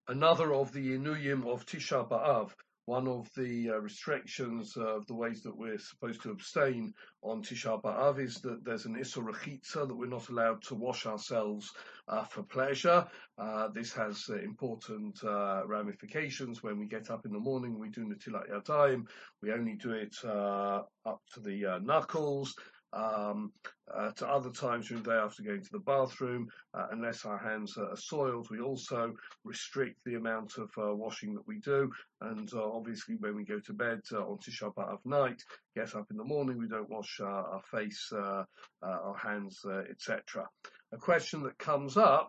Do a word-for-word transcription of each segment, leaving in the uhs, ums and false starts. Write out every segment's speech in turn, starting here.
Another of the Inuyim of Tisha B'Av, one of the uh, restrictions of the ways that we're supposed to abstain on Tisha B'Av is that there's an Issur Rechitza, that we're not allowed to wash ourselves uh, for pleasure. Uh, this has uh, important uh, ramifications. When we get up in the morning, we do Netilat Yadayim. We only do it uh, up to the uh, knuckles. Um, uh, to other times during the day after going to the bathroom, uh, unless our hands are soiled. We also restrict the amount of uh, washing that we do, and uh, obviously when we go to bed uh, on Tisha B'Av night, get up in the morning, we don't wash uh, our face, uh, uh, our hands, uh, et cetera. A question that comes up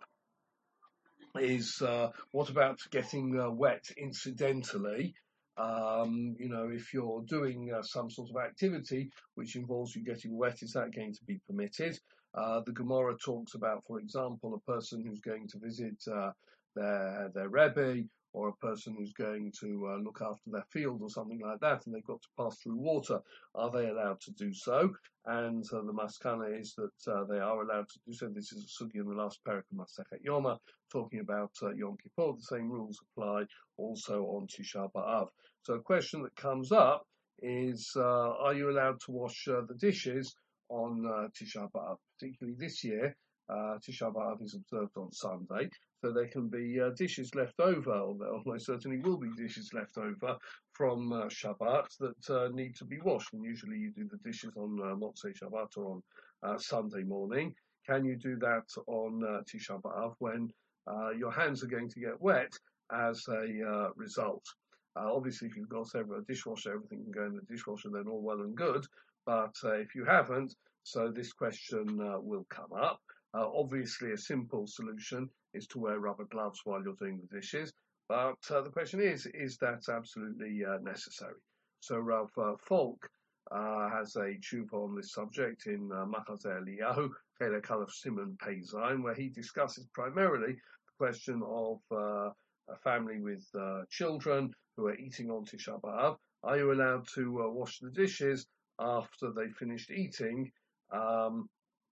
is uh, what about getting uh, wet incidentally? Um, you know, if you're doing uh, some sort of activity which involves you getting wet, is that going to be permitted? Uh, the Gemara talks about, for example, a person who's going to visit uh, their their Rebbe, or a person who's going to uh, look after their field or something like that, and they've got to pass through water. Are they allowed to do so? And uh, the maskana is that uh, they are allowed to do so. This is a sugi in the last parak of Masechet Yoma, talking about uh, Yom Kippur. The same rules apply also on Tisha B'Av. So a question that comes up is, uh, are you allowed to wash uh, the dishes on uh, Tisha B'Av? Particularly this year, uh, Tisha B'Av is observed on Sunday, so there can be uh, dishes left over, or there almost certainly will be dishes left over from uh, Shabbat that uh, need to be washed. And usually you do the dishes on uh, Motzei Shabbat or on uh, Sunday morning. Can you do that on uh, Tisha B'Av when uh, your hands are going to get wet as a uh, result? Uh, obviously, if you've got a dishwasher, everything can go in the dishwasher, then all well and good. But uh, if you haven't, so this question uh, will come up. Uh, obviously, a simple solution is to wear rubber gloves while you're doing the dishes. But uh, the question is, is that absolutely uh, necessary? So Rav uh, Falk uh, has a tshuva on this subject in uh, Machazeh Eliyahu, Chelek Aleph Siman Pei Zayin, where he discusses primarily the question of uh, a family with uh, children who are eating on Tisha B'Av. Are you allowed to uh, wash the dishes after they finished eating, um,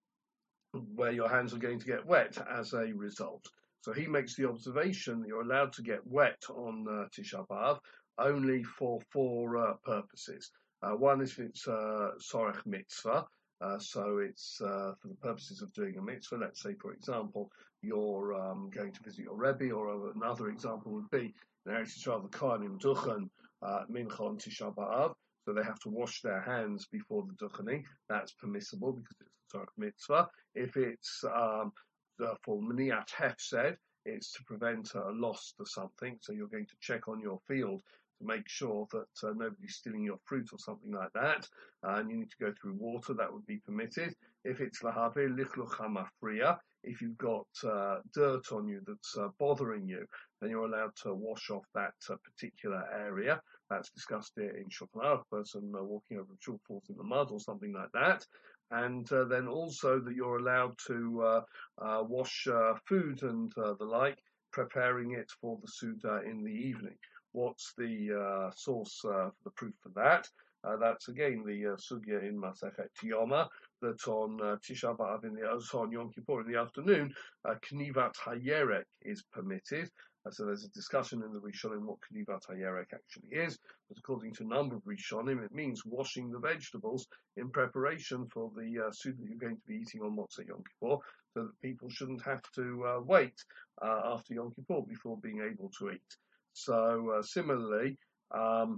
where your hands are going to get wet as a result? So he makes the observation that you're allowed to get wet on uh, Tisha B'Av only for four uh, purposes. Uh, one is if it's uh, Sorech Mitzvah, uh, so it's uh, for the purposes of doing a mitzvah. Let's say, for example, you're um, going to visit your Rebbe, or another example would be in Eretz Yisrael, the Kohanim duchen uh, mincha on Tisha B'Av, so they have to wash their hands before the duchening. That's permissible because it's a Torah mitzvah. If it's um, uh, for Mniat Hefsed, it's to prevent a loss to something, so you're going to check on your field to make sure that uh, nobody's stealing your fruit or something like that, uh, and you need to go through water, that would be permitted. If it's lahave lichluch hamafriya, if you've got uh, dirt on you that's uh, bothering you, then you're allowed to wash off that uh, particular area. That's discussed here in Shulchan Aruch, a person uh, walking over a chalk falls in the mud or something like that. And uh, then also that you're allowed to uh, uh, wash uh, food and uh, the like, preparing it for the Suda in the evening. What's the uh, source uh, for the proof for that? Uh, that's again the uh, sugya in Masechet Yoma, that on uh, Tisha B'Av in the also on Yom Kippur in the afternoon, uh, Knivat Hayerek is permitted. Uh, so there's a discussion in the Rishonim what Knivat Hayerek actually is, but according to a number of Rishonim, it means washing the vegetables in preparation for the uh, soup that you're going to be eating on Motzei Yom Kippur, so that people shouldn't have to uh, wait uh, after Yom Kippur before being able to eat. So uh, similarly, um,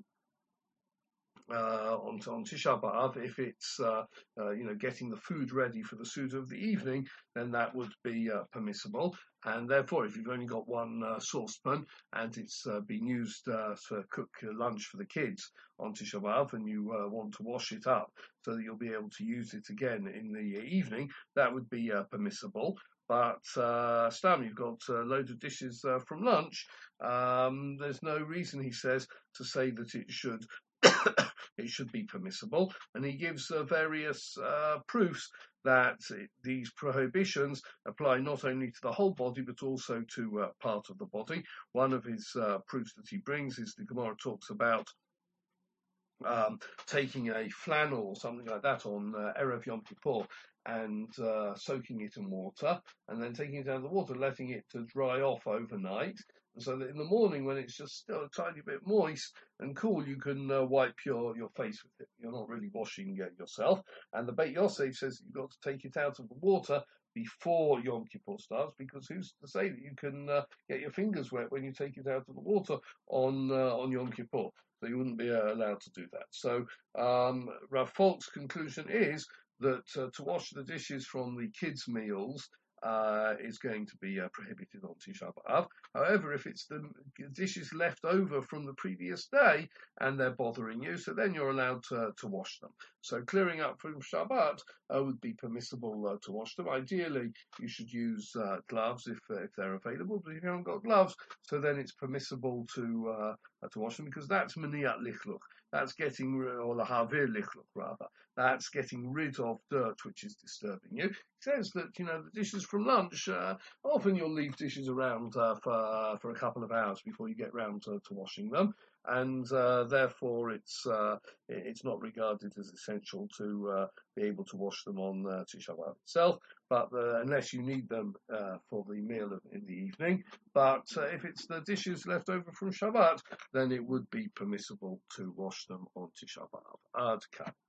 uh, on, on Tisha B'Av, if it's uh, uh, you know getting the food ready for the Suda of the evening, then that would be uh, permissible. And therefore, if you've only got one uh, saucepan and it's uh, being used uh, to cook uh, lunch for the kids on Tisha B'Av, and you uh, want to wash it up so that you'll be able to use it again in the evening, that would be uh, permissible. But uh, Stam, you've got uh, loads of dishes uh, from lunch. Um, there's no reason, he says, to say that it should it should be permissible. And he gives uh, various uh, proofs that it, these prohibitions apply not only to the whole body, but also to uh, part of the body. One of his uh, proofs that he brings is the Gemara talks about Um, taking a flannel or something like that on uh, Erev Yom Kippur and uh, soaking it in water, and then taking it out of the water, letting it to dry off overnight, so that in the morning, when it's just still a tiny bit moist and cool, you can uh, wipe your, your face with it. You're not really washing uh, yourself. And the Beit Yosef says you've got to take it out of the water before Yom Kippur starts, because who's to say that you can uh, get your fingers wet when you take it out of the water on uh, on Yom Kippur? So you wouldn't be uh, allowed to do that. So um, Rav Folk's conclusion is that uh, to wash the dishes from the kids' meals uh, is going to be uh, prohibited on Tisha B'Av. However, if it's the dishes left over from the previous day and they're bothering you, so then you're allowed to, to wash them. So clearing up from Shabbat uh, would be permissible uh, to wash them. Ideally, you should use uh, gloves if uh, if they're available, but if you haven't got gloves, so then it's permissible to uh, to wash them, because that's maniat lichluch. That's getting, or lahavir lichluch rather, that's getting rid of dirt which is disturbing you. It says that, you know, the dishes from lunch, uh, often you'll leave dishes around uh, for for a couple of hours before you get round to, to washing them, and uh, therefore it's uh, it's not regarded as essential to uh, be able to wash them on uh, Tisha B'Av itself, but uh, unless you need them uh, for the meal of, in the evening. But uh, if it's the dishes left over from Shabbat, then it would be permissible to wash them on Tisha B'Av. Ad Kan.